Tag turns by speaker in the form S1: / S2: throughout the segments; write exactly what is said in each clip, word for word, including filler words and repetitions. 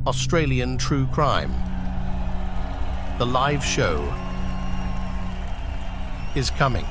S1: Australian True Crime. The live show is coming.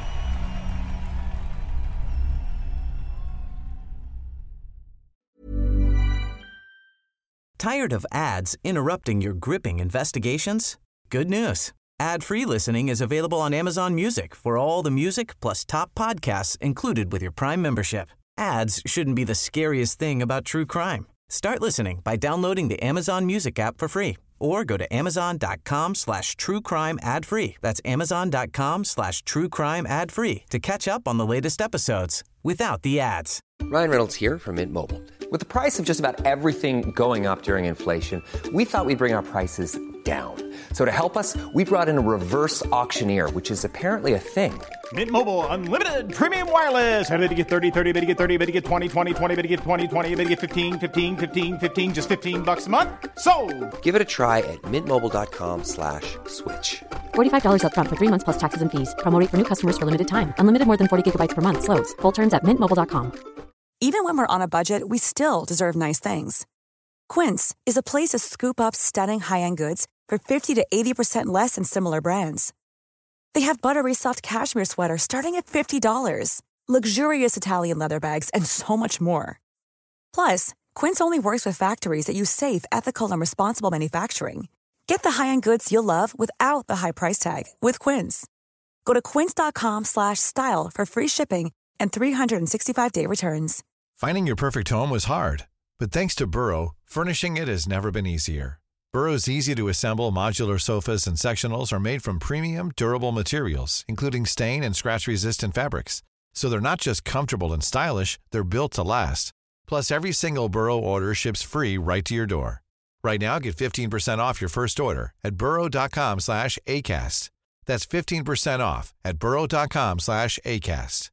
S2: Tired of ads interrupting your gripping investigations? Good news. Ad-free listening is available on Amazon Music for all the music plus top podcasts included with your Prime membership. Ads shouldn't be the scariest thing about true crime. Start listening by downloading the Amazon Music app for free or go to amazon.com slash true crime ad free. That's amazon.com slash true crime ad free to catch up on the latest episodes without the ads.
S3: Ryan Reynolds here from Mint Mobile. With the price of just about everything going up during inflation, we thought we'd bring our prices down. So to help us, we brought in a reverse auctioneer, which is apparently a thing.
S4: Mint Mobile Unlimited Premium Wireless. How to get thirty, thirty, how to get thirty, how to get twenty, twenty, twenty, how to get twenty, twenty, how to get fifteen, fifteen, fifteen, fifteen, just fifteen bucks a month? Sold! Give it a try at mintmobile.com slash switch.
S5: forty-five dollars up front for three months plus taxes and fees. Promo rate for new customers for limited time. Unlimited more than forty gigabytes per month. Slows full terms at mint mobile dot com.
S6: Even when we're on a budget, we still deserve nice things. Quince is a place to scoop up stunning high-end goods for fifty to eighty percent less than similar brands. They have buttery soft cashmere sweaters starting at fifty dollars, luxurious Italian leather bags, and so much more. Plus, Quince only works with factories that use safe, ethical, and responsible manufacturing. Get the high-end goods you'll love without the high price tag with Quince. Go to quince.com slash style for free shipping and three sixty-five day returns.
S7: Finding your perfect home was hard, but thanks to Burrow, furnishing it has never been easier. Burrow's easy-to-assemble modular sofas and sectionals are made from premium, durable materials, including stain and scratch-resistant fabrics. So they're not just comfortable and stylish, they're built to last. Plus, every single Burrow order ships free right to your door. Right now, get fifteen percent off your first order at burrow.com slash ACAST. That's fifteen percent off at burrow.com slash ACAST.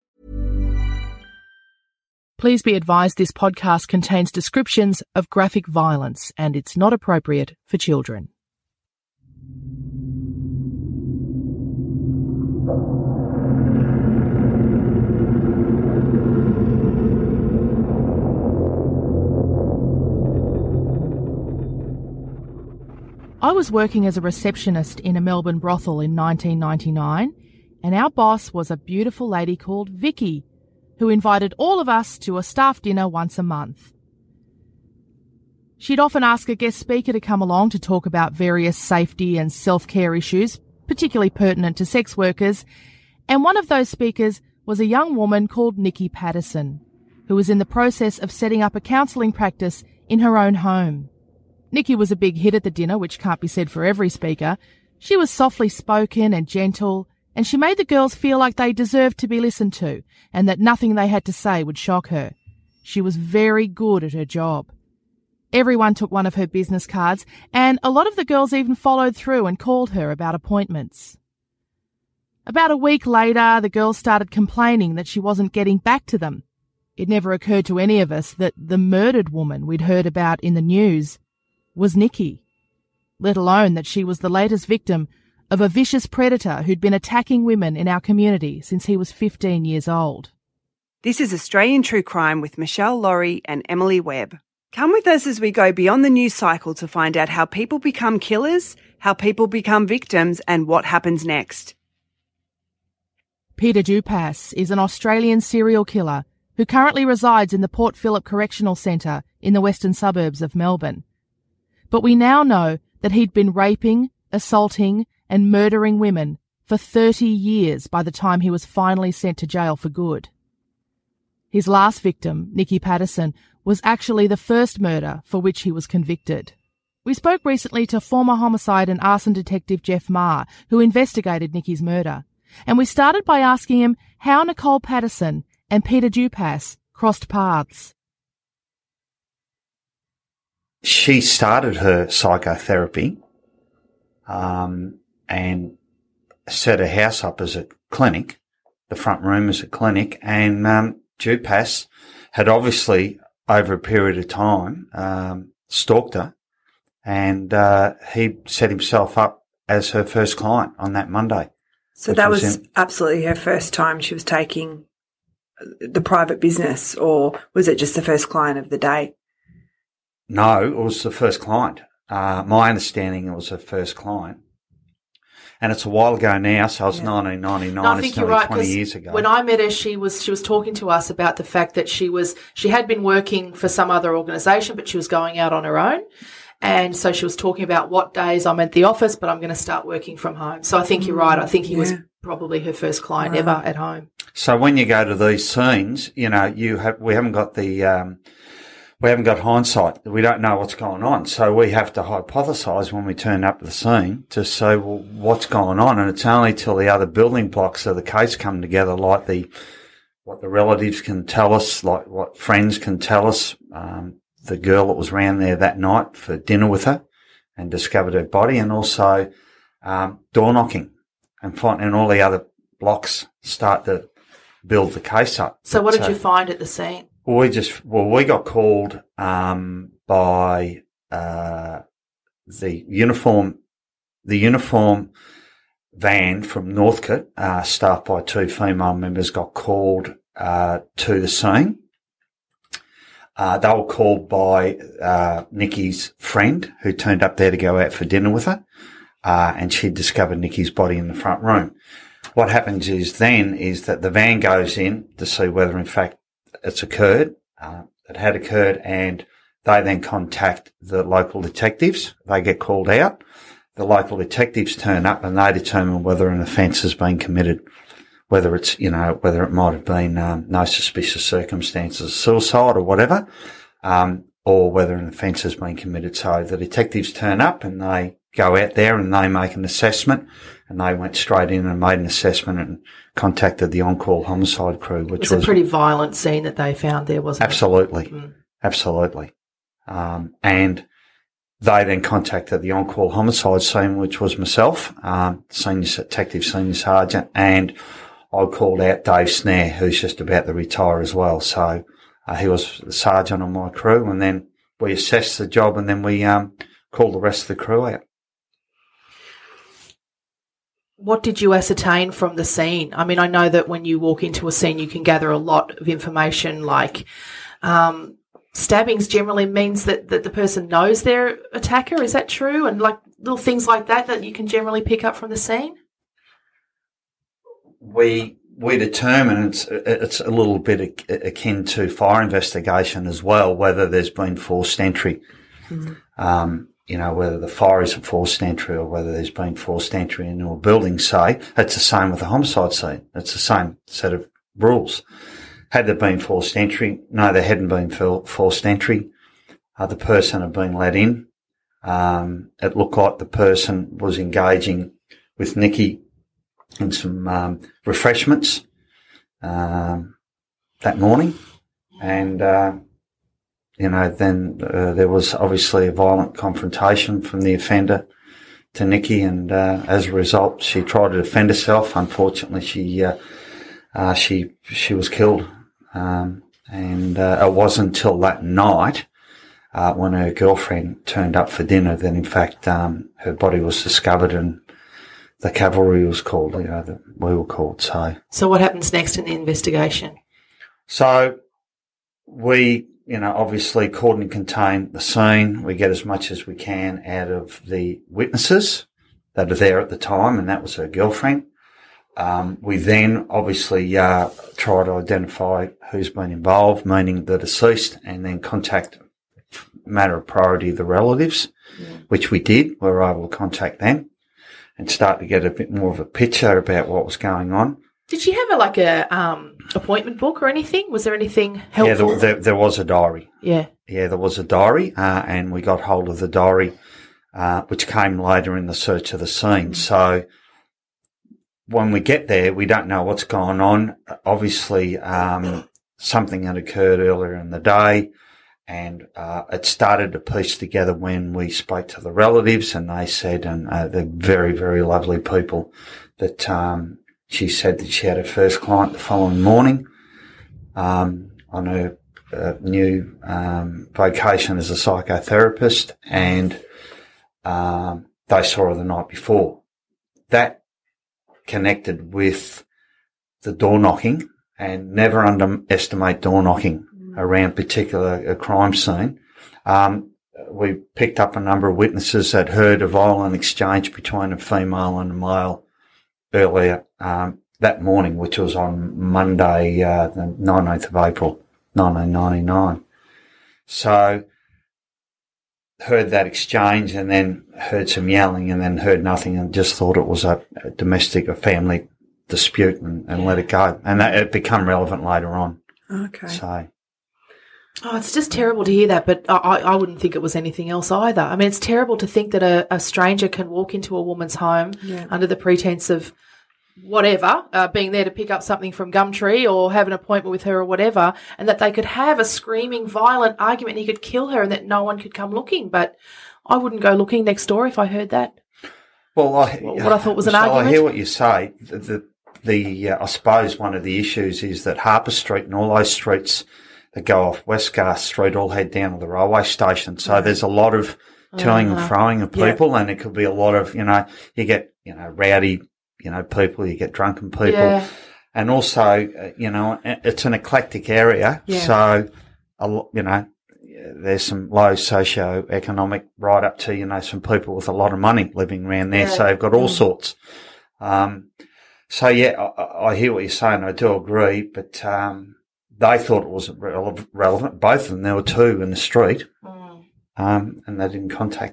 S8: Please be advised this podcast contains descriptions of graphic violence and it's not appropriate for children. I was working as a receptionist in a Melbourne brothel in nineteen ninety-nine, and our boss was a beautiful lady called Vicky, who invited all of us to a staff dinner once a month. She'd often ask a guest speaker to come along to talk about various safety and self-care issues, particularly pertinent to sex workers, and one of those speakers was a young woman called Nikki Patterson, who was in the process of setting up a counselling practice in her own home. Nikki was a big hit at the dinner, which can't be said for every speaker. She was softly spoken and gentle, and she made the girls feel like they deserved to be listened to and that nothing they had to say would shock her. She was very good at her job. Everyone took one of her business cards, and a lot of the girls even followed through and called her about appointments. About a week later, the girls started complaining that she wasn't getting back to them. It never occurred to any of us that the murdered woman we'd heard about in the news was Nikki, let alone that she was the latest victim of a vicious predator who'd been attacking women in our community since he was fifteen years old.
S9: This is Australian True Crime with Michelle Laurie and Emily Webb. Come with us as we go beyond the news cycle to find out how people become killers, how people become victims, and what happens next.
S8: Peter Dupas is an Australian serial killer who currently resides in the Port Phillip Correctional Centre in the western suburbs of Melbourne. But we now know that he'd been raping, assaulting, and murdering women for thirty years by the time he was finally sent to jail for good. His last victim, Nikki Patterson, was actually the first murder for which he was convicted. We spoke recently to former homicide and arson detective Jeff Maher, who investigated Nikki's murder, and we started by asking him how Nicole Patterson and Peter Dupas crossed paths.
S10: She started her psychotherapy um, and set her house up as a clinic, the front room as a clinic, and um, Dupas had obviously, over a period of time, um, stalked her, and uh, he set himself up as her first client on that Monday.
S9: So that was, was in- absolutely her first time she was taking the private business, or was it just the first client of the day?
S10: no, it was the first client. Uh, my understanding, it was her first client. And it's a while ago now, so it's yeah. nineteen ninety-nine.
S8: No, I think
S10: it's
S8: you're
S10: nearly
S8: right,
S10: twenty years ago.
S8: When I met her, she was she was talking to us about the fact that she was she had been working for some other organisation, but she was going out on her own. And so she was talking about what days I'm at the office, but I'm going to start working from home. So I think you're right. I think he yeah. was probably her first client right. ever at home.
S10: So when you go to these scenes, you know, you have we haven't got the um, we haven't got hindsight. We don't know what's going on. So we have to hypothesise when we turn up to the scene to say, well, what's going on? And it's only till the other building blocks of the case come together, like the what the relatives can tell us, like what friends can tell us. Um, the girl that was round there that night for dinner with her and discovered her body, and also um, door knocking and find, and all the other blocks start to build the case up.
S8: So what did
S10: so,
S8: you find at the scene?
S10: Well, we just, well, we got called um, by uh, the uniform, the uniform van from Northcote, uh, staffed by two female members, got called uh, to the scene. Uh, they were called by uh, Nikki's friend, who turned up there to go out for dinner with her, uh, and she discovered Nikki's body in the front room. What happens is then is that the van goes in to see whether, in fact, it's occurred, uh, it had occurred, and they then contact the local detectives. They get called out. The local detectives turn up and they determine whether an offence has been committed, whether it's, you know, whether it might have been um, no suspicious circumstances, suicide or whatever, um, or whether an offence has been committed. So the detectives turn up and they go out there and they make an assessment, and they went straight in and made an assessment and contacted the on-call homicide crew, which was...
S8: It was a pretty violent scene that they found there, wasn't
S10: absolutely,
S8: it? Absolutely. Mm.
S10: Absolutely. Um, and they then contacted the on-call homicide scene, which was myself, um, senior detective, senior sergeant, and I called out Dave Snare, who's just about to retire as well. So uh, he was the sergeant on my crew, and then we assessed the job, and then we um, called the rest of the crew out.
S8: What did you ascertain from the scene? I mean, I know that when you walk into a scene, you can gather a lot of information, like um, stabbings generally means that, that the person knows their attacker. Is that true? And like little things like that that you can generally pick up from the scene?
S10: We we determine it's it's a little bit akin to fire investigation as well, whether there's been forced entry. Mm-hmm. Um, you know, whether the fire is a forced entry or whether there's been forced entry into a building, say, it's the same with a homicide scene. It's the same set of rules. Had there been forced entry? No, there hadn't been forced entry. Uh, the person had been let in. Um, it looked like the person was engaging with Nikki in some um, refreshments um, that morning. And... Uh, You know, then uh, there was obviously a violent confrontation from the offender to Nikki, and uh, as a result, she tried to defend herself. Unfortunately, she uh, uh, she she was killed, um, and uh, it wasn't until that night uh, when her girlfriend turned up for dinner that, in fact, um, her body was discovered and the cavalry was called. You know, the, we were called. So,
S8: so what happens next in the investigation?
S10: So we. You know, obviously caught and contain the scene. We get as much as we can out of the witnesses that are there at the time, and that was her girlfriend. Um, we then obviously uh, try to identify who's been involved, meaning the deceased, and then contact, matter of priority, the relatives, yeah. which we did. We were able to contact them and start to get a bit more of a picture about what was going on.
S8: Did you have a, like a um, appointment book or anything? Was there anything helpful?
S10: Yeah, there, there, there was a diary.
S8: Yeah.
S10: Yeah, there was a diary, uh, and we got hold of the diary, uh, which came later in the search of the scene. Mm-hmm. So when we get there, we don't know what's going on. Obviously, um, something had occurred earlier in the day, and uh, it started to piece together when we spoke to the relatives, and they said, and uh, they're very, very lovely people, that um, she said that she had her first client the following morning um, on her uh, new um, vocation as a psychotherapist, and um, they saw her the night before. That connected with the door knocking, and never underestimate door knocking mm. around particular a crime scene. Um, we picked up a number of witnesses that heard a violent exchange between a female and a male earlier um, that morning, which was on Monday, uh, the nineteenth of April, nineteen ninety-nine. So heard that exchange and then heard some yelling and then heard nothing and just thought it was a, a domestic, a family dispute and, and let it go. And that it became relevant later on.
S9: Okay.
S10: So.
S8: Oh, it's just terrible to hear that, but I, I wouldn't think it was anything else either. I mean, it's terrible to think that a, a stranger can walk into a woman's home
S9: Yeah.
S8: under the pretense of whatever, uh, being there to pick up something from Gumtree or have an appointment with her or whatever, and that they could have a screaming, violent argument and he could kill her and that no one could come looking. But I wouldn't go looking next door if I heard that.
S10: Well, I,
S8: what I thought was an
S10: so
S8: argument.
S10: I hear what you say. The, the, the uh, I suppose one of the issues is that Harper Street and all those streets that go off Westgarth Street all head down to the railway station. So there's a lot of toing
S8: Uh-huh.
S10: and froing of people,
S9: Yeah.
S10: and it could be a lot of, you know, you get, you know, rowdy, you know, people, you get drunken people.
S8: Yeah.
S10: And also, uh, you know, it's an eclectic area.
S9: Yeah.
S10: So, a lo- you know, there's some low socio-economic right up to, you know, some people with a lot of money living around there.
S8: Yeah.
S10: So they've got all sorts. Um, so yeah, I, I hear what you're saying. I do agree, but, um, they thought it was rele- relevant. Both of them, there were two in the street,
S8: Mm.
S10: um, and they didn't contact.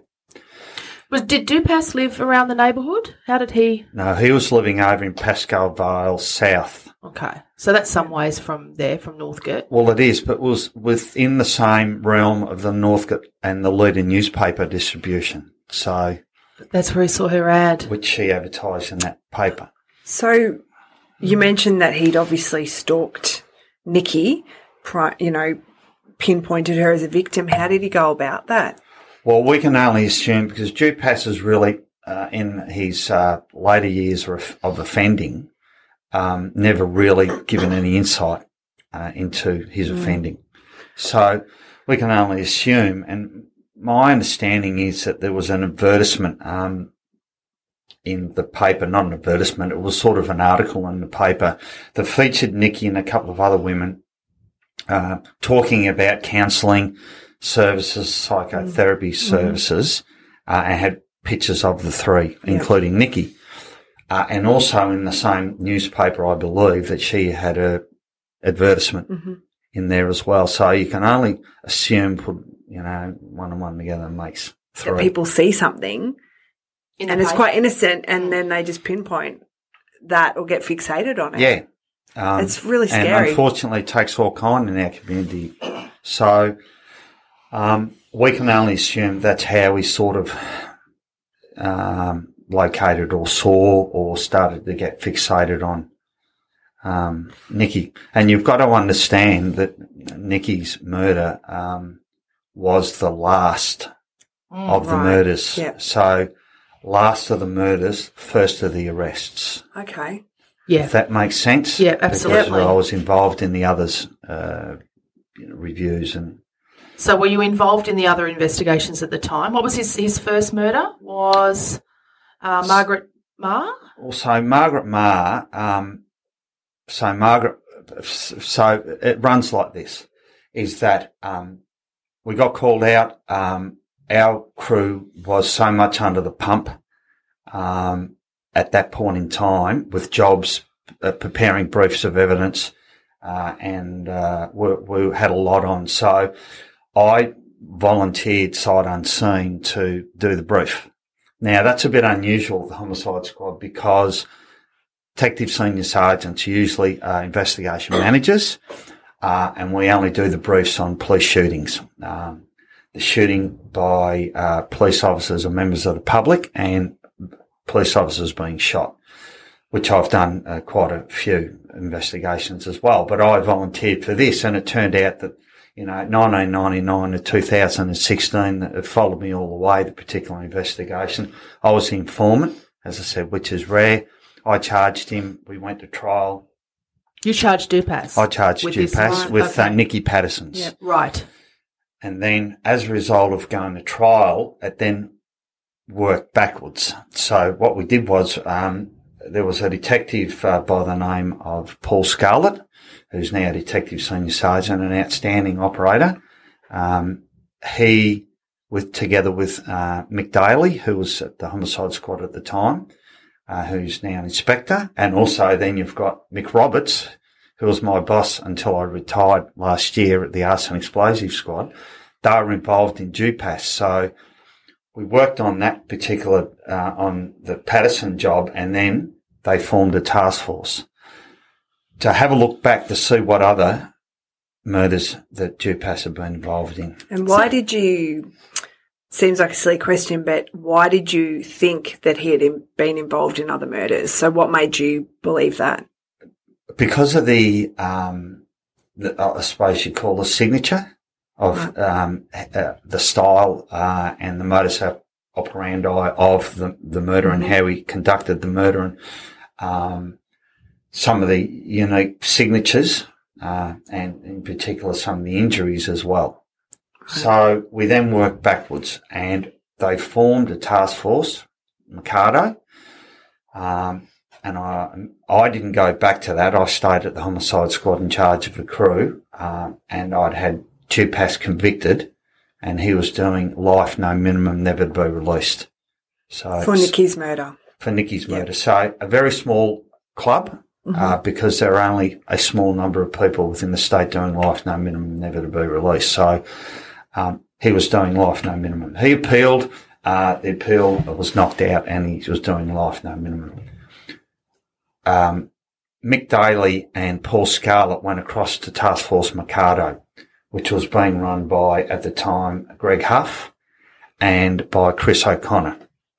S8: Was, did Dupas live around the neighbourhood? How did he?
S10: No, he was living over in Pascal Vale South.
S8: Okay, so that's some ways from there, from Northgate.
S10: Well, it is, but was within the same realm of the Northgate and the Leader newspaper distribution. So,
S8: That's where he saw her ad.
S10: which she advertised in that paper.
S9: So you mentioned that he'd obviously stalked Nikki, pri- you know, pinpointed her as a victim. How did he go about that?
S10: Well, we can only assume because Dupas is really uh, in his uh, later years of, of offending, um, never really given any insight uh, into his
S9: Mm.
S10: offending. So we can only assume, and my understanding is that there was an advertisement um, in the paper, not an advertisement, it was sort of an article in the paper that featured Nikki and a couple of other women uh, talking about counselling services, psychotherapy
S9: Mm-hmm.
S10: services, uh, and had pictures of the three,
S9: Yeah.
S10: including Nikki. Uh, and also in the same newspaper, I believe, that she had a advertisement
S9: Mm-hmm.
S10: in there as well. So you can only assume, put, you know, one and one together makes
S9: That
S10: three.
S9: people see something
S8: In
S9: and
S8: the
S9: it's
S8: paper.
S9: quite innocent and then they just pinpoint that or get fixated on it.
S10: Yeah. Um,
S9: It's really
S10: And
S9: scary.
S10: unfortunately, it takes all kind in our community. So um, we can only assume that's how he sort of um, located or saw or started to get fixated on um, Nikki. And you've got to understand that Nikki's murder um, was the last
S8: Mm,
S10: of the
S9: right.
S10: murders.
S9: Yeah.
S10: So last of the murders, first of the arrests.
S9: Okay.
S8: Yeah.
S10: If that makes sense.
S8: Yeah, absolutely.
S10: Because I was involved in the others, uh, you know, reviews and
S8: So were you involved in the other investigations at the time? What was his, his first murder? Was uh, Margaret Marr?
S10: also Margaret Marr. Um, so Margaret, so it runs like this: is that um, we got called out. Um, our crew was so much under the pump um, at that point in time with jobs, uh, preparing briefs of evidence, uh, and uh, we, we had a lot on. So I volunteered sight unseen to do the brief. Now, that's a bit unusual with the homicide squad because detective senior sergeants are usually uh, investigation managers, uh, and we only do the briefs on police shootings. Um, the shooting by uh, police officers or members of the public and police officers being shot, which I've done uh, quite a few investigations as well. But I volunteered for this, and it turned out that, you know, nineteen ninety-nine to two thousand sixteen, it followed me all the way, the particular investigation. I was the informant, as I said, which is rare. I charged him. We went to trial.
S8: You charged Dupas?
S10: I charged
S8: with this-
S10: Dupas
S8: right,
S10: with
S8: okay.
S10: uh, Nikki Patterson's.
S8: Yeah, right.
S10: And then as a result of going to trial, it then worked backwards. So what we did was um, there was a detective uh, by the name of Paul Scarlett, who's now Detective Senior Sergeant, an outstanding operator. Um, he with together with uh, Mick Daly, who was at the homicide squad at the time, uh, who's now an inspector. And also then you've got Mick Roberts, who was my boss until I retired last year at the Arson Explosive Squad. They were involved in J U P A S. So we worked on that particular, uh, on the Patterson job, and then they formed a task force to have a look back to see what other murders that J U P A S have been involved in.
S9: And why did you, seems like a silly question, but why did you think that he had been involved in other murders? So what made you believe that?
S10: Because of the, um, the, I suppose you'd call the signature of right. um, uh, the style uh, and the modus operandi of the, the murder mm-hmm. and how he conducted the murder, and um, some of the unique signatures uh, and in particular some of the injuries as well. Right. So we then worked backwards, and they formed a task force, Mikado, um, and I I didn't go back to that. I stayed at the homicide squad in charge of the crew, uh, and I'd had J U P A S convicted, and he was doing life, no minimum, never to be released. So
S9: for Nicky's murder.
S10: For Nicky's yep. murder. So a very small club, mm-hmm. uh, because there are only a small number of people within the state doing life, no minimum, never to be released. So um, he was doing life, no minimum. He appealed. Uh, the appeal was knocked out, and he was doing life, no minimum. Um, Mick Daly and Paul Scarlett went across to Task Force Mikado, which was being run by, at the time, Greg Huff and by Chris O'Connor.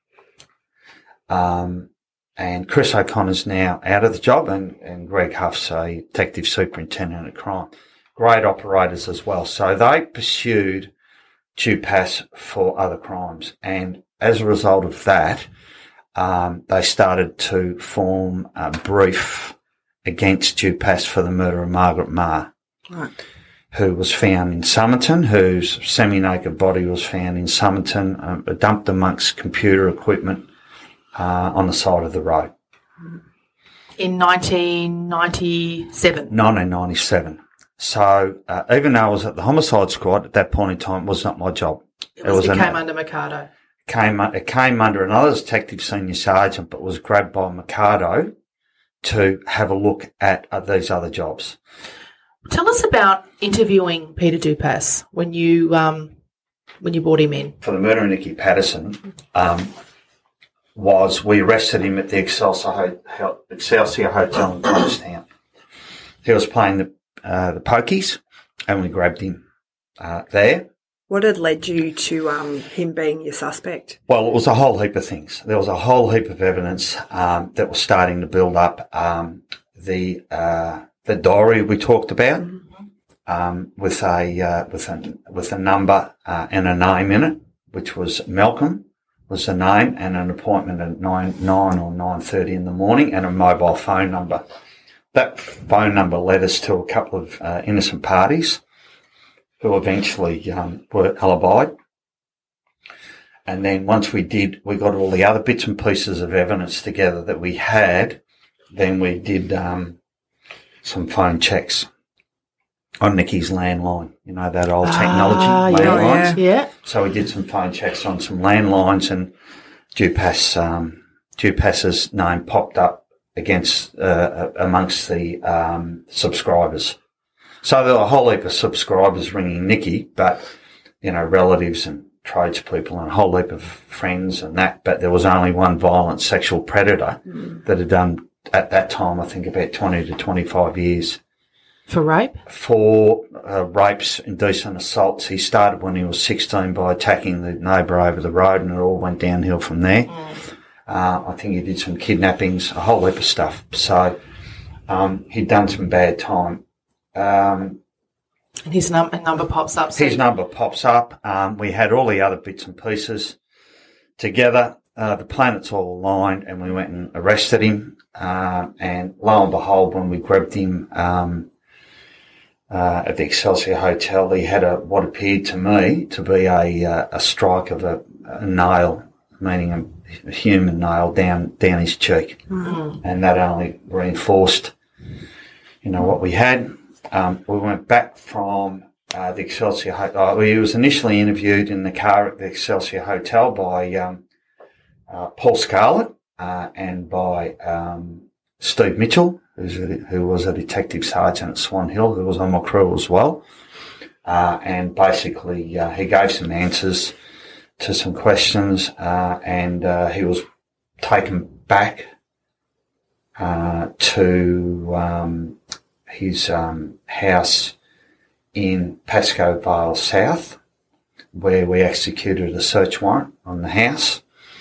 S10: Um, and Chris O'Connor's now out of the job, and, and Greg Huff's a detective superintendent of crime. Great operators as well. So they pursued J U P A S for other crimes. And as a result of that, um, they started to form a brief against J U P A S for the murder of Margaret Marr. Right. Who was found in Somerton, whose semi-naked body was found in Somerton, uh, dumped amongst computer equipment uh, on the side of the road.
S8: In nineteen ninety-seven?
S10: nineteen ninety-seven. So uh, even though I was at the homicide squad at that point in time, it was not my job.
S8: It, was, it, was it came an, under Mikado?
S10: Came, it came under another detective senior sergeant, but was grabbed by Mikado to have a look at uh, these other jobs.
S8: Tell us about interviewing Peter Dupas when you um, when you brought him in.
S10: For the murder of Nicky Patterson, um, was we arrested him at the Excelsior, Ho- Excelsior Hotel in Queenstown. He was playing the uh, the pokies, and we grabbed him uh, there.
S9: What had led you to um, him being your suspect?
S10: Well, it was a whole heap of things. There was a whole heap of evidence um, that was starting to build up. Um, the uh, The diary we talked about, mm-hmm. um, with a, uh, with a, with a number, uh, and a name in it, which was Malcolm was the name, and an appointment at nine, nine or nine thirty in the morning, and a mobile phone number. That phone number led us to a couple of, uh, innocent parties who eventually, um, were alibied. And then once we did, we got all the other bits and pieces of evidence together that we had, then we did, um, some phone checks on Nicky's landline, you know, that old technology, ah, landlines.
S8: Yeah, yeah.
S10: So we did some phone checks on some landlines, and J U P A S, um, J U P A S's name popped up against, uh, amongst the, um, subscribers. So there were a whole heap of subscribers ringing Nicky, but, you know, relatives and tradespeople and a whole heap of friends and that, but there was only one violent sexual predator mm. that had done, at that time, I think about twenty to twenty-five years.
S8: For rape?
S10: For uh, rapes, indecent assaults. He started when he was sixteen by attacking the neighbour over the road, and it all went downhill from there. Mm. Uh, I think he did some kidnappings, a whole heap of stuff. So um, he'd done some bad time. Um,
S8: and his num- number pops up. So
S10: his number pops up. Um, we had all the other bits and pieces together. Uh, the planets all aligned, and we went and arrested him. Uh, and lo and behold, when we grabbed him um, uh, at the Excelsior Hotel, he had a what appeared to me to be a uh, a strike of a, a nail, meaning a, a human nail down down his cheek, mm-hmm. and that only reinforced, you know, what we had. Um, we went back from uh, the Excelsior Hotel. He was initially interviewed in the car at the Excelsior Hotel by um, uh, Paul Scarlett uh, and by um, Steve Mitchell, who's a, who was a detective sergeant at Swan Hill, who was on my crew as well. Uh, and basically, uh, he gave some answers to some questions, uh, and uh, he was taken back uh, to um, his um, house in Pascoe Vale South, where we executed a search warrant on the house.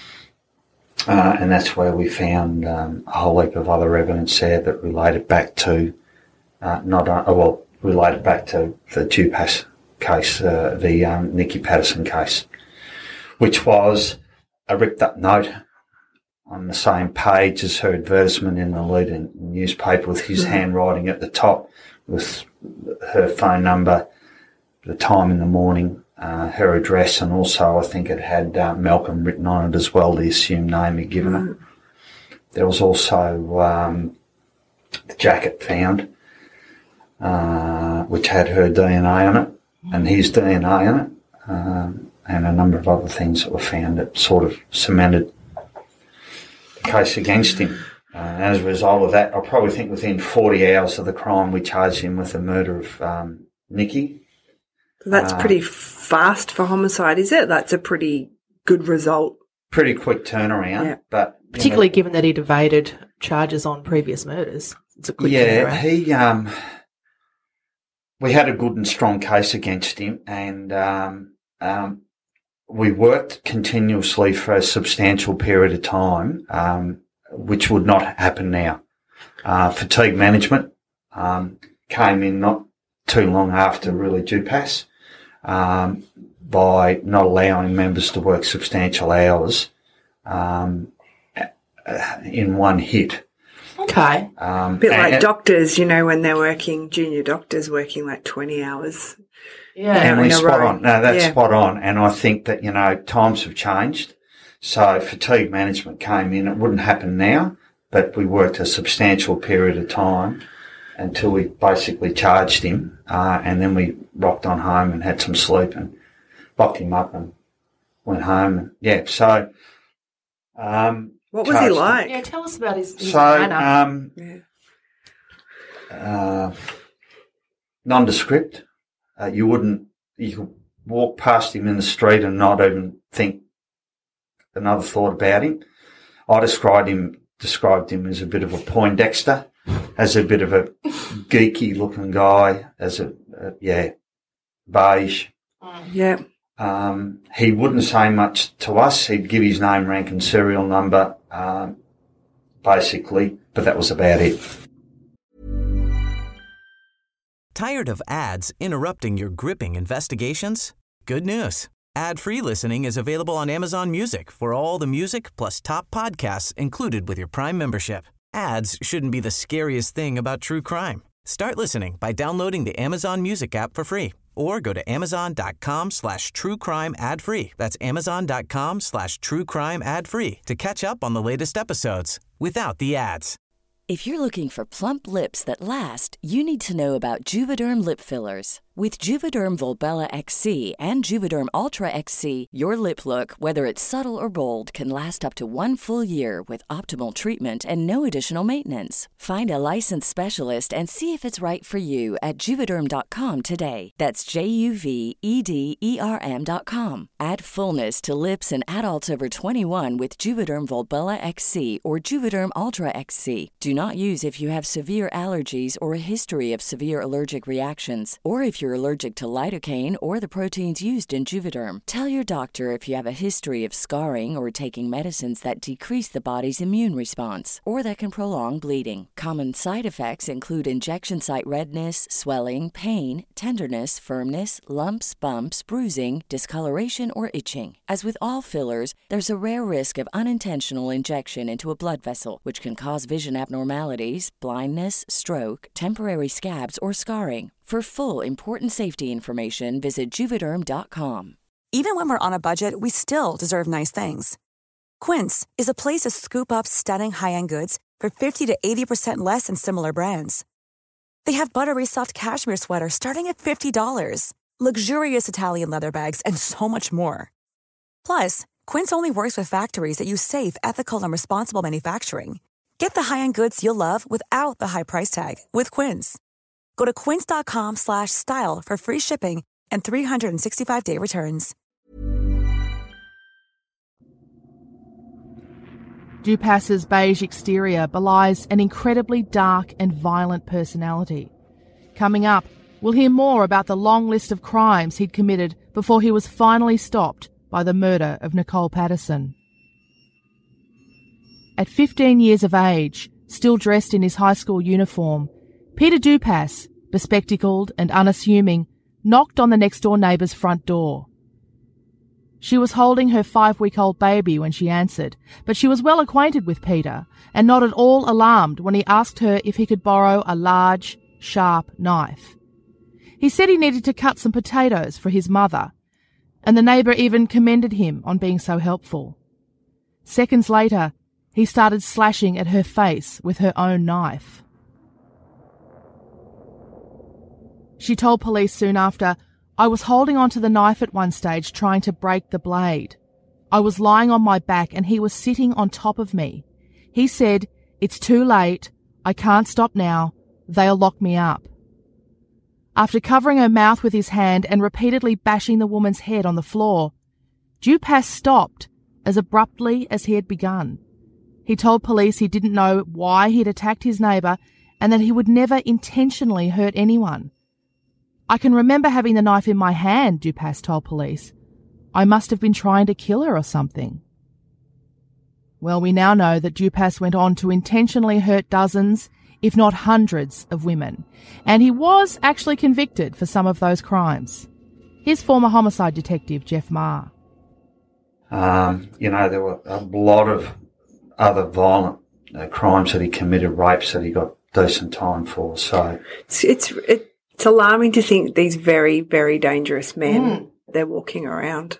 S10: Uh, and that's where we found um, a whole heap of other evidence there that related back to, uh, not uh, well, related back to the Dupas case, uh, the um, Nikki Patterson case, which was a ripped-up note on the same page as her advertisement in the leading newspaper with his handwriting at the top, with her phone number, the time in the morning, uh, her address, and also I think it had uh, Malcolm written on it as well, the assumed name he'd given her. There was also um, the jacket found, uh, which had her D N A on it and his D N A on it, um, and a number of other things that were found that sort of cemented the case against him. Uh, as a result of that, I probably think within forty hours of the crime, we charged him with the murder of um, Nikki.
S9: That's
S10: uh,
S9: pretty fast for homicide, is it? That's a pretty good result.
S10: Pretty quick turnaround,
S9: yeah.
S10: but
S8: particularly
S10: know,
S8: given that he'd evaded charges on previous murders. It's a quick
S10: yeah,
S8: turnaround.
S10: he. Um, we had a good and strong case against him, and um, um, we worked continuously for a substantial period of time. Um, which would not happen now. Uh, fatigue management um, came in not too long after really Dupas um, by not allowing members to work substantial hours um, in one hit.
S8: Okay.
S10: Um,
S9: a bit like
S10: and,
S9: doctors, you know, when they're working, junior doctors working like twenty hours.
S8: Yeah.
S10: And we spot
S9: row.
S10: on. No, that's
S9: yeah.
S10: spot on. And I think that, you know, times have changed. So fatigue management came in. It wouldn't happen now, but we worked a substantial period of time until we basically charged him, uh, and then we rocked on home and had some sleep and locked him up and went home. And, yeah, so... Um,
S9: what was he
S10: him.
S9: like?
S8: Yeah, tell us about his, his
S10: so,
S8: manner.
S10: Um,
S9: yeah.
S10: uh, nondescript. Uh, you wouldn't... You could walk past him in the street and not even think another thought about him. I described him described him as a bit of a Poindexter, as a bit of a geeky looking guy, as a, a yeah, beige.
S9: Yeah.
S10: Um, he wouldn't say much to us. He'd give his name, rank and serial number, um, basically, but that was about it.
S2: Tired of ads interrupting your gripping investigations? Good news. Ad-free listening is available on Amazon Music for all the music plus top podcasts included with your Prime membership. Ads shouldn't be the scariest thing about true crime. Start listening by downloading the Amazon Music app for free or go to amazon.com slash true crime ad free. That's amazon.com slash true crime ad free to catch up on the latest episodes without the ads.
S11: If you're looking for plump lips that last, you need to know about Juvederm lip fillers. With Juvederm Volbella X C and Juvederm Ultra X C, your lip look, whether it's subtle or bold, can last up to one full year with optimal treatment and no additional maintenance. Find a licensed specialist and see if it's right for you at Juvederm dot com today. That's J U V E D E R M dot com. Add fullness to lips in adults over twenty-one with Juvederm Volbella X C or Juvederm Ultra X C. Do not use if you have severe allergies or a history of severe allergic reactions, or if you're allergic to lidocaine or the proteins used in Juvederm. Tell your doctor if you have a history of scarring or taking medicines that decrease the body's immune response or that can prolong bleeding. Common side effects include injection site redness, swelling, pain, tenderness, firmness, lumps, bumps, bruising, discoloration, or itching. As with all fillers, there's a rare risk of unintentional injection into a blood vessel, which can cause vision abnormalities, blindness, stroke, temporary scabs, or scarring. For full, important safety information, visit Juvederm dot com.
S6: Even when we're on a budget, we still deserve nice things. Quince is a place to scoop up stunning high-end goods for fifty to eighty percent less than similar brands. They have buttery soft cashmere sweaters starting at fifty dollars, luxurious Italian leather bags, and so much more. Plus, Quince only works with factories that use safe, ethical, and responsible manufacturing. Get the high-end goods you'll love without the high price tag with Quince. Go to quince.com slash style for free shipping and three sixty-five day returns.
S8: Dupass's beige exterior belies an incredibly dark and violent personality. Coming up, we'll hear more about the long list of crimes he'd committed before he was finally stopped by the murder of Nicole Patterson. At fifteen years of age, still dressed in his high school uniform, Peter Dupass, bespectacled and unassuming, knocked on the next-door neighbour's front door. She was holding her five-week-old baby when she answered, but she was well acquainted with Peter and not at all alarmed when he asked her if he could borrow a large, sharp knife. He said he needed to cut some potatoes for his mother, and the neighbour even commended him on being so helpful. Seconds later, he started slashing at her face with her own knife. She told police soon after, "I was holding onto the knife at one stage trying to break the blade. I was lying on my back and he was sitting on top of me. He said, 'It's too late. I can't stop now. They'll lock me up.'" After covering her mouth with his hand and repeatedly bashing the woman's head on the floor, Dupass stopped as abruptly as he had begun. He told police he didn't know why he'd attacked his neighbour and that he would never intentionally hurt anyone. "I can remember having the knife in my hand," Dupass told police. "I must have been trying to kill her or something." Well, we now know that Dupass went on to intentionally hurt dozens, if not hundreds, of women, and he was actually convicted for some of those crimes. Here's former homicide detective Jeff Maher.
S10: Um, you know, there were a lot of other violent uh, crimes that he committed, rapes that he got decent time for. So
S9: it's it's it's alarming to think these very, very dangerous men, mm. they're walking around.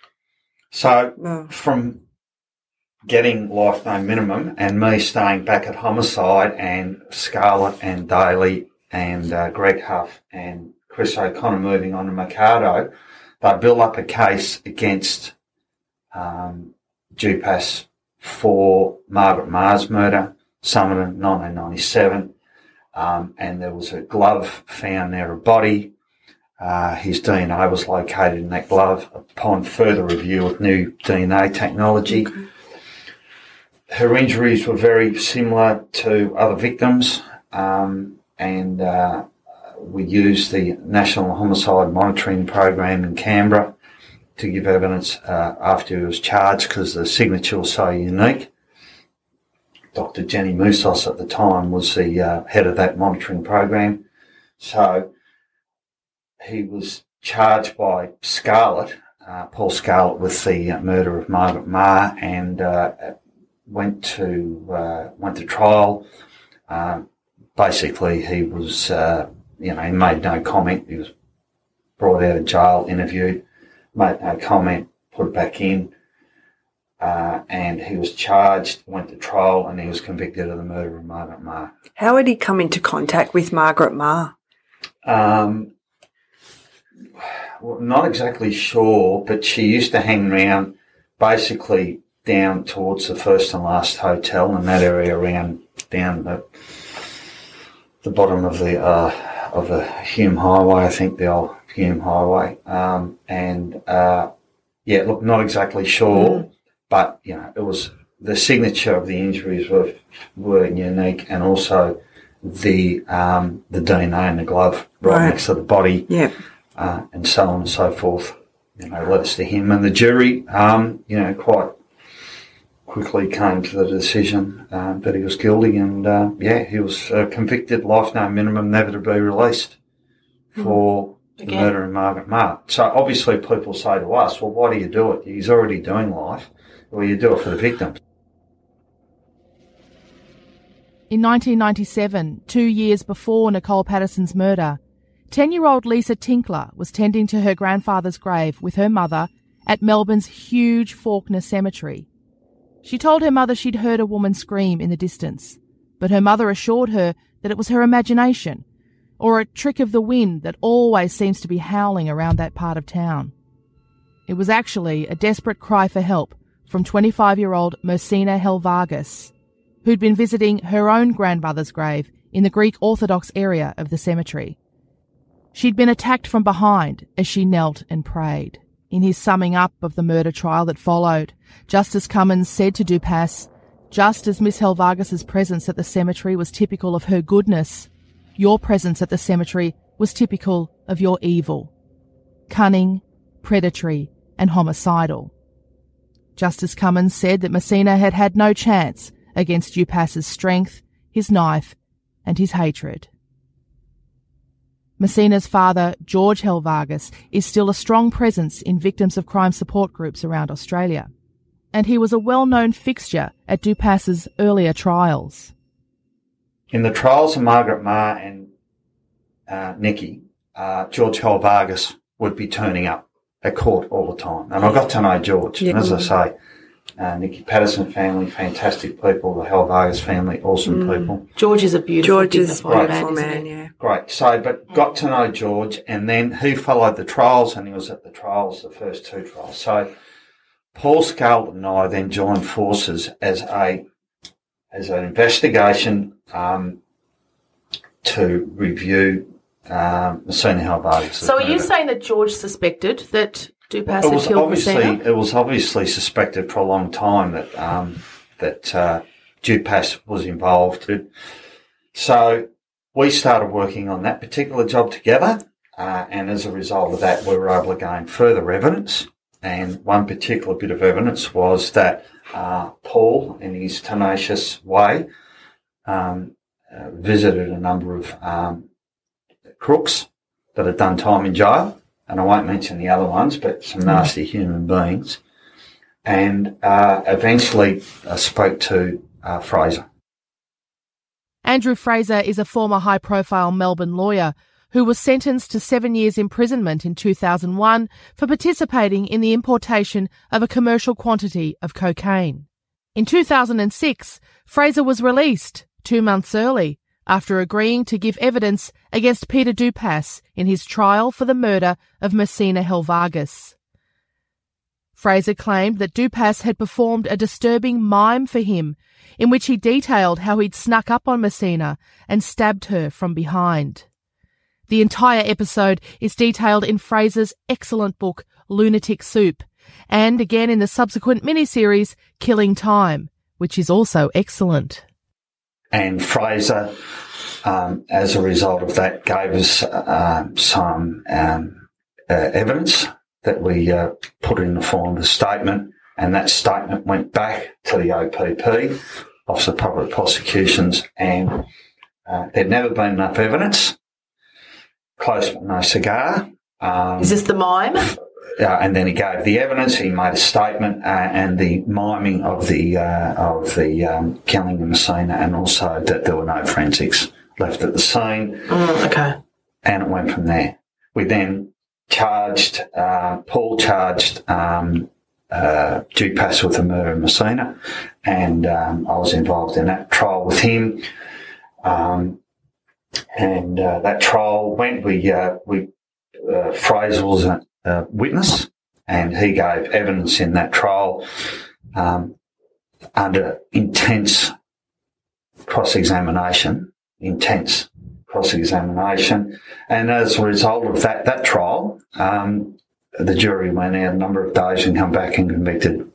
S10: So
S9: oh.
S10: from getting life no minimum and me staying back at homicide and Scarlett and Daly and uh, Greg Huff and Chris O'Connor moving on to Mercado, they built up a case against um, Dupass for Margaret Maher's murder, Summerton, nineteen ninety-seven, um, and there was a glove found near a body. Uh, his D N A was located in that glove upon further review with new D N A technology. Okay. Her injuries were very similar to other victims, um, and uh, we used the National Homicide Monitoring Program in Canberra to give evidence uh, after he was charged because the signature was so unique. Doctor Jenny Moussos at the time was the uh, head of that monitoring program. So he was charged by Scarlett, uh, Paul Scarlett, with the uh, murder of Margaret Maher, and uh, went to uh, went to trial. Uh, basically, he was, uh, you know, he made no comment. He was brought out of jail, interviewed, made no comment, put it back in, uh, and he was charged, went to trial, and he was convicted of the murder of Margaret Maher.
S9: How had he come into contact with Margaret Maher?
S10: Um, well, not exactly sure, but she used to hang around basically down towards the First and Last Hotel in that area around down the the bottom of the uh, of the Hume Highway, I think the old Hume Highway. Um, and uh, yeah, look, not exactly sure, mm. but you know, it was the signature of the injuries were were unique, and also the um, the D N A in the glove right, right next to the body,
S9: yeah,
S10: uh, and so on and so forth. You know, led us to him, and the jury, um, you know, quite quickly came to the decision uh, that he was guilty, and uh, yeah, he was uh, convicted, life no minimum, never to be released for mm. the murder of Margaret Maher. So obviously people say to us, well, why do you do it? He's already doing life. Well, you do it for the victims.
S8: In nineteen ninety-seven, two years before Nicole Patterson's murder, ten-year-old Lisa Tinkler was tending to her grandfather's grave with her mother at Melbourne's huge Faulkner Cemetery. She told her mother she'd heard a woman scream in the distance, but her mother assured her that it was her imagination, or a trick of the wind that always seems to be howling around that part of town. It was actually a desperate cry for help from twenty-five-year-old Mersina Helvargas, who'd been visiting her own grandmother's grave in the Greek Orthodox area of the cemetery. She'd been attacked from behind as she knelt and prayed. In his summing up of the murder trial that followed, Justice Cummins said to Dupas, "Just as Miss Helvargas's presence at the cemetery was typical of her goodness, your presence at the cemetery was typical of your evil. Cunning, predatory, and homicidal." Justice Cummins said that Mersina had had no chance against Dupas's strength, his knife, and his hatred. Mersina's father, George Helvargas, is still a strong presence in victims of crime support groups around Australia, and he was a well-known fixture at Dupas's earlier trials.
S10: In the trials of Margaret Ma and uh, Nikki, uh, George Helvargas would be turning up at court all the time. And I got to know George. Yeah. And as I say, uh, Nikki Patterson family, fantastic people. The Helvargas family, awesome mm. people.
S12: George is a beautiful,
S9: George is a beautiful
S12: man,
S9: man, yeah.
S10: Great. So, but got to know George, and then he followed the trials, and he was at the trials, the first two trials. So Paul Scarlett and I then joined forces as a as an investigation um, to review um, Mersina Helvargas.
S12: So are you saying that George suspected that Dupas had killed Mersina?
S10: It was obviously suspected for a long time that um, that uh, Dupas was involved. So we started working on that particular job together, uh, and as a result of that, we were able to gain further evidence. And one particular bit of evidence was that uh, Paul, in his tenacious way, um, uh, visited a number of um, crooks that had done time in jail, and I won't mention the other ones, but some nasty human beings, and uh, eventually uh, spoke to uh, Fraser.
S8: Andrew Fraser is a former high-profile Melbourne lawyer who was sentenced to seven years imprisonment in two thousand one for participating in the importation of a commercial quantity of cocaine. In two thousand six, Fraser was released two months early after agreeing to give evidence against Peter Dupas in his trial for the murder of Mersina Helvargas. Fraser claimed that Dupas had performed a disturbing mime for him, in which he detailed how he'd snuck up on Mersina and stabbed her from behind. The entire episode is detailed in Fraser's excellent book, Lunatic Soup, and again in the subsequent miniseries, Killing Time, which is also excellent.
S10: And Fraser, um, as a result of that, gave us uh, some um, uh, evidence that we uh, put in the form of a statement, and that statement went back to the O P P, Office of Public Prosecutions, and uh, there'd never been enough evidence. Close but no cigar. Um,
S12: Is this the mime?
S10: Uh, and then he gave the evidence. He made a statement, uh, and the miming of the uh, of the um, killing of Mersina, and also that there were no forensics left at the scene.
S12: Mm, okay.
S10: And it went from there. We then charged. Uh, Paul charged um, uh, Dupas with the murder of Mersina, and um, I was involved in that trial with him. Um, And uh, that trial went. We uh, we uh, Fraser was a, a witness, and he gave evidence in that trial um, under intense cross-examination. Intense cross-examination, and as a result of that that trial, um, the jury went out a number of days and come back and convicted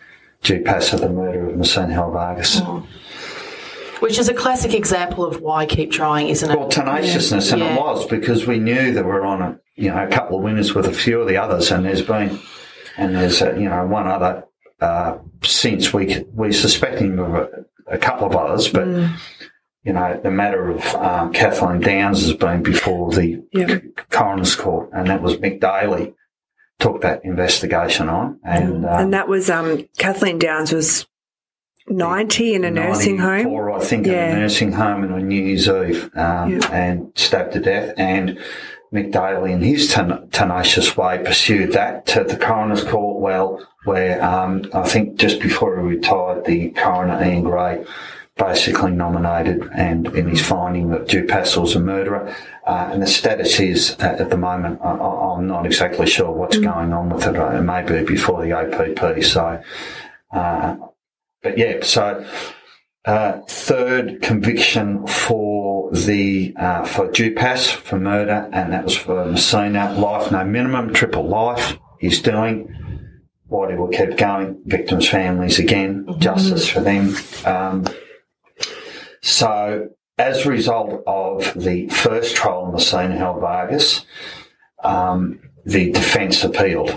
S10: Dupas of the murder of Mersina Helvargas.
S12: Oh. Which is a classic example of why keep trying, isn't it?
S10: Well, tenaciousness, yeah. And yeah. It was, because we knew that we're on a, you know, a couple of winners with a few of the others, and there's been, and there's, a, you know, one other, uh, since we, we suspect him of a, a couple of others, but, mm. you know, the matter of um, Kathleen Downs has been before the yeah. coroner's court, and that was Mick Daly took that investigation on. And,
S9: mm. um, and that was, um, Kathleen Downs was ninety in a nursing home.
S10: I think, yeah. in a nursing home on New Year's Eve, um, yeah. and stabbed to death. And Mick Daly, in his ten- tenacious way, pursued that to the coroner's court. Well, where um, I think just before he retired, the coroner Ian Gray basically nominated and in his finding that Dupas was a murderer. Uh, and the status is, uh, at the moment, I, I'm not exactly sure what's mm. going on with it. It may be before the O P P. So, uh, but yeah, so uh, third conviction for the uh, for Dupas for murder, and that was for Messina. Life, no minimum, triple life. He's doing. Why do we keep going? Victims' families again, mm-hmm. justice for them. Um, So, as a result of the first trial in Messina held Vargas, um, the defence appealed.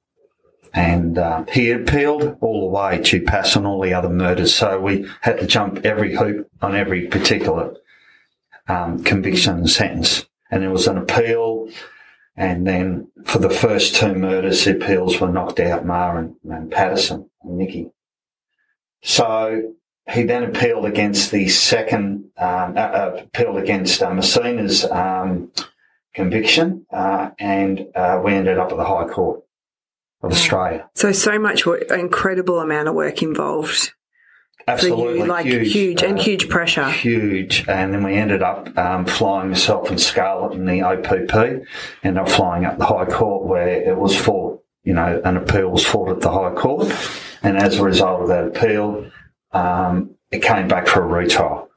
S10: And uh, he appealed all the way to pass on all the other murders. So we had to jump every hoop on every particular um, conviction and sentence. And there was an appeal. And then for the first two murders, the appeals were knocked out, Ma and, and Patterson and Nicky. So he then appealed against the second, um, uh, uh, appealed against uh, Messina's um, conviction, uh, and uh, we ended up at the High Court of Australia.
S9: So, so much work, incredible amount of work involved.
S10: Absolutely,
S9: for you, like
S10: huge,
S9: huge and
S10: uh,
S9: huge pressure.
S10: Huge, and then we ended up um, flying myself and Scarlett in the O P P, ended up flying up the High Court where it was fought, you know, an appeal was fought at the High Court, and as a result of that appeal, Um, it came back for a retrial,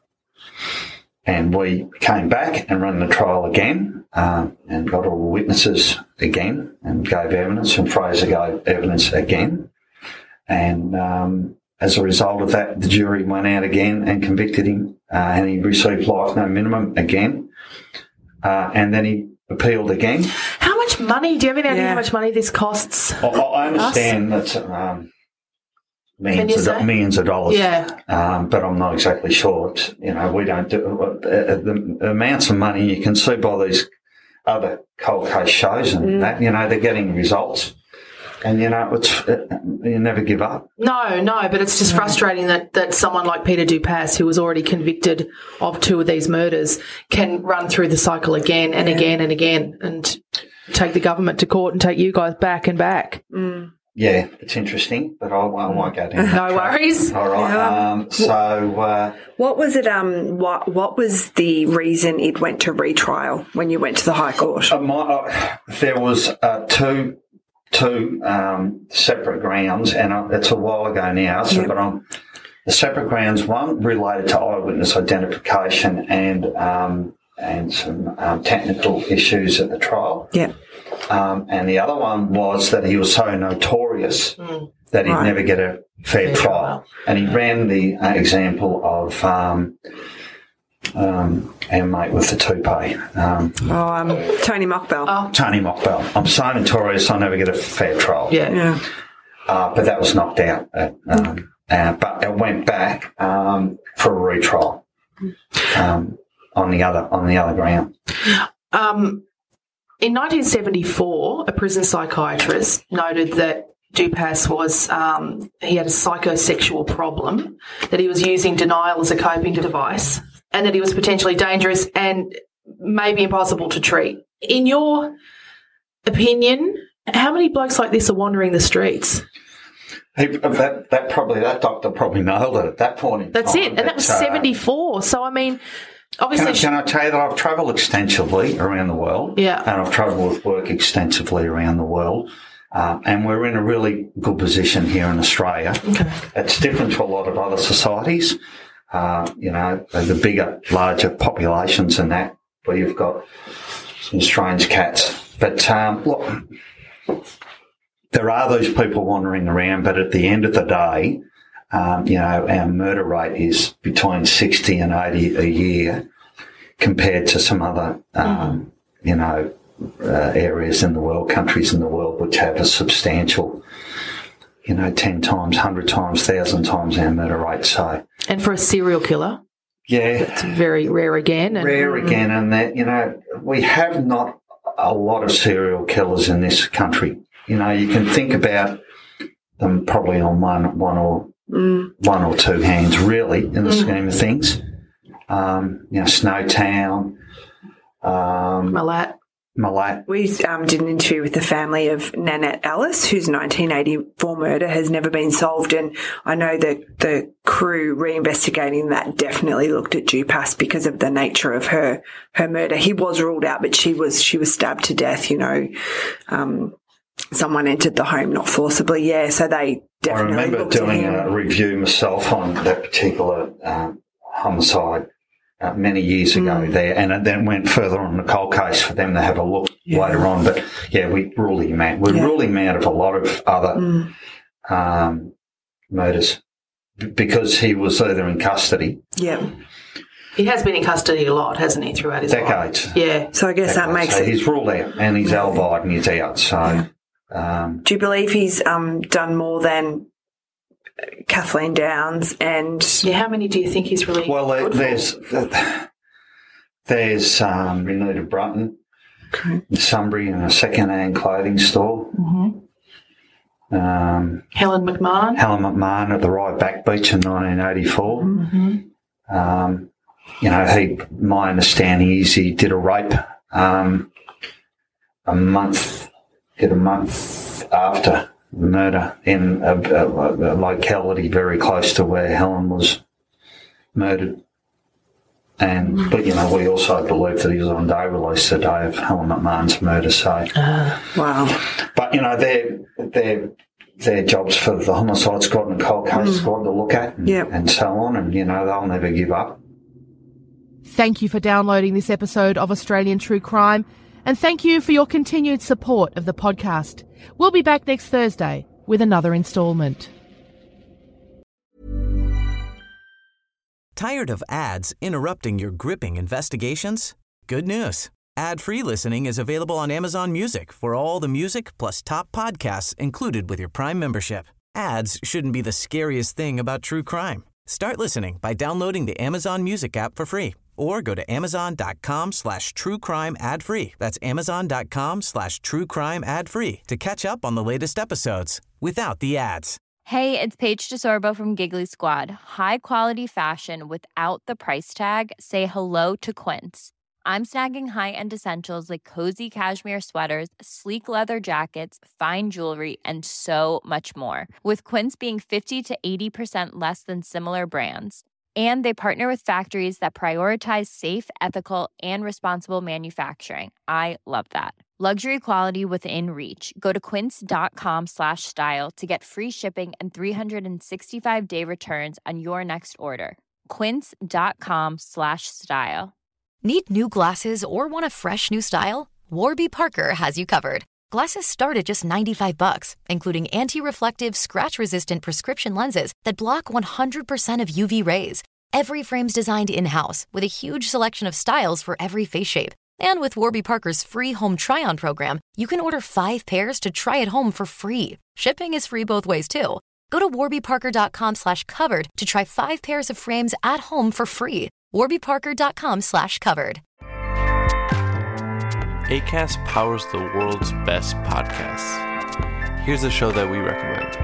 S10: and we came back and ran the trial again, um, and got all the witnesses again and gave evidence, and Fraser gave evidence again, and um, as a result of that, the jury went out again and convicted him, uh, and he received life no minimum again, uh, and then he appealed again.
S12: How much money? Do you have any idea
S9: Yeah.
S12: how much money this costs?
S10: I, I understand
S12: us?
S10: that. Um,
S12: Can
S10: Millions
S12: you
S10: of,
S12: say?
S10: millions of dollars.
S12: Yeah.
S10: Um, but I'm not exactly sure. It's, you know, we don't do uh, the, the amounts of money you can see by these other cold case shows and
S12: Mm.
S10: that, you know, they're getting results. And, you know, it's, it, you never give up.
S12: No, no, but it's just frustrating that, that someone like Peter Dupas, who was already convicted of two of these murders, can run through the cycle again and
S9: Yeah.
S12: again and again and take the government to court and take you guys back and back.
S9: Mm.
S10: Yeah, it's interesting, but I, I won't go down that
S12: No
S10: track.
S12: worries.
S10: All right.
S9: Yeah.
S10: Um, so, uh,
S9: What was it? Um, what what was the reason it went to retrial when you went to the High Court?
S10: uh, my, uh, there was uh, two two um, separate grounds, and uh, it's a while ago now. So,
S9: Yep.
S10: but on the separate grounds, one related to eyewitness identification and um, and some um, technical issues at the trial.
S9: Yeah.
S10: Um, and the other one was that he was so notorious
S12: Mm.
S10: that he'd
S9: Right.
S10: never get a fair,
S12: Fair
S10: trial.
S12: trial.
S10: And he ran the uh, example of um, um, our mate with the toupee, um,
S9: Oh, um, Tony Mockbell.
S12: Oh,
S10: Tony Mockbell. I'm so notorious I never get a fair trial.
S12: yeah.
S9: Yeah.
S10: Uh, but that was knocked out. Uh, um, uh, but it went back um, for a retrial um, on the other on the other ground.
S12: Um, in nineteen seventy-four, a prison psychiatrist noted that Dupas was, um, he had a psychosexual problem, that he was using denial as a coping device, and that he was potentially dangerous and maybe impossible to treat. In your opinion, how many blokes like this are wandering the streets?
S10: He, that, that probably that doctor probably nailed it at that point in
S12: That's
S10: time.
S12: it, and that was
S10: uh,
S12: seventy-four. So, I mean, obviously...
S10: Can I, can I tell you that I've travelled extensively around the world?
S12: Yeah.
S10: And I've travelled with work extensively around the world. Um, and we're in a really good position here in Australia.
S12: Okay.
S10: It's different to a lot of other societies. Uh, you know, the bigger, larger populations and that, where you've got some strange cats. But um, look, there are those people wandering around, but at the end of the day, um, you know, our murder rate is between sixty and eighty a year compared to some other, um, mm. you know, uh, areas in the world, countries in the world, which have a substantial, you know, ten times, one hundred times, one thousand times our murder rate. So,
S12: And for a serial killer,
S10: yeah,
S12: it's very rare again. And,
S10: rare again. And that, you know, we have not a lot of serial killers in this country. You know, you can think about them probably on one, one or mm. one or two hands, really, in the mm. scheme of things. Um, you know, Snowtown, um,
S12: Malat.
S10: Malat.
S9: We um, did an interview with the family of Nanette Alice, whose nineteen eighty-four murder has never been solved. And I know that the crew reinvestigating that definitely looked at Dupas because of the nature of her her murder. He was ruled out, but she was she was stabbed to death, you know. Um, someone entered the home, not forcibly. Yeah, so they definitely
S10: I remember
S9: looked
S10: doing
S9: at him.
S10: a review myself on that particular um, homicide Uh, many years ago
S9: Mm.
S10: there, and it then went further on the cold case for them to have a look yeah. later on. But yeah, we ruled him out. We're
S9: yeah.
S10: ruling him out of a lot of other
S9: mm.
S10: um, murders b- because he was either in custody.
S9: Yeah.
S12: He has been in custody a lot, hasn't he, throughout his
S10: Decades.
S12: life? Yeah.
S9: So I guess
S10: Decades.
S9: that makes
S10: so
S9: it.
S10: he's ruled out and he's alibied and he's out. So,
S9: Yeah.
S10: um,
S9: Do you believe he's um, done more than Kathleen Downs and?
S12: Yeah. How many do you think he's really?
S10: well, there,
S12: good for?
S10: there's there's um, Renita Brunton
S9: Okay.
S10: in Sunbury in a second-hand clothing store.
S9: Mm-hmm.
S10: Um,
S12: Helen McMahon.
S10: Helen McMahon at the Rye Back Beach in nineteen eighty-four.
S9: Mm-hmm.
S10: Um, you know, he, my understanding is he did a rape um, a month, did a month after the murder in a, a, a locality very close to where Helen was murdered. And, but, you know, we also believe that he was on day release the day of Helen McMahon's murder. So,
S9: Uh, wow.
S10: but, you know, they're, they're, their jobs for the homicide squad and the cold case
S9: Mm.
S10: squad to look at and,
S9: Yep.
S10: and so on. And, you know, they'll never give up.
S8: Thank you for downloading this episode of Australian True Crime, and thank you for your continued support of the podcast. We'll be back next Thursday with another instalment.
S2: Tired of ads interrupting your gripping investigations? Good news. Ad-free listening is available on Amazon Music for all the music plus top podcasts included with your Prime membership. Ads shouldn't be the scariest thing about true crime. Start listening by downloading the Amazon Music app for free or go to amazon.com slash true crime ad free. That's amazon.com slash true crime ad free to catch up on the latest episodes without the ads.
S13: Hey, it's Paige DeSorbo from Giggly Squad. High quality fashion without the price tag. Say hello to Quince. I'm snagging high-end essentials like cozy cashmere sweaters, sleek leather jackets, fine jewelry, and so much more. With Quince being fifty to eighty percent less than similar brands. And they partner with factories that prioritize safe, ethical, and responsible manufacturing. I love that. Luxury quality within reach. Go to quince.com slash style to get free shipping and three sixty-five day returns on your next order. Quince.com slash style.
S5: Need new glasses or want a fresh new style? Warby Parker has you covered. Glasses start at just ninety-five bucks, including anti-reflective, scratch-resistant prescription lenses that block one hundred percent of U V rays. Every frame's designed in-house with a huge selection of styles for every face shape. And with Warby Parker's free home try-on program, you can order five pairs to try at home for free. Shipping is free both ways, too. Go to warbyparker.com slash covered to try five pairs of frames at home for free. warbyparker.com slash covered.
S14: Acast powers the world's best podcasts. Here's a show that we recommend.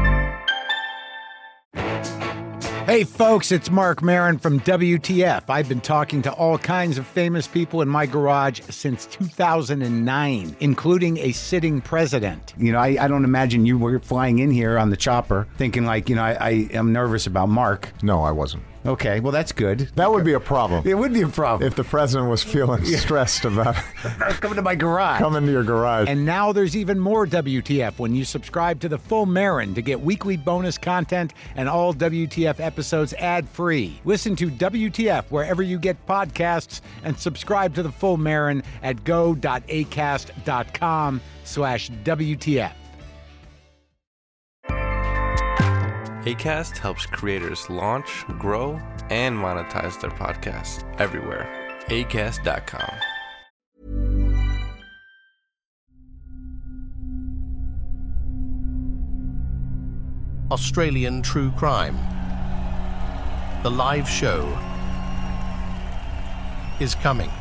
S15: Hey folks, it's Mark Maron from W T F. I've been talking to all kinds of famous people in my garage since two thousand nine, including a sitting president. You know, I, I don't imagine you were flying in here on the chopper thinking like, you know, I, I am nervous about Mark.
S16: No, I wasn't.
S15: Okay, well, that's good.
S16: That would be a problem.
S15: It would be a problem.
S16: If the president was feeling
S15: Yeah.
S16: stressed about
S15: coming to my garage.
S16: coming to your garage.
S15: And now there's even more W T F when you subscribe to the Full Marin to get weekly bonus content and all W T F episodes ad-free. Listen to W T F wherever you get podcasts and subscribe to the Full Marin at go.acast.com slash WTF.
S14: Acast helps creators launch, grow, and monetize their podcasts everywhere. acast dot com.
S1: Australian True Crime. The live show is coming.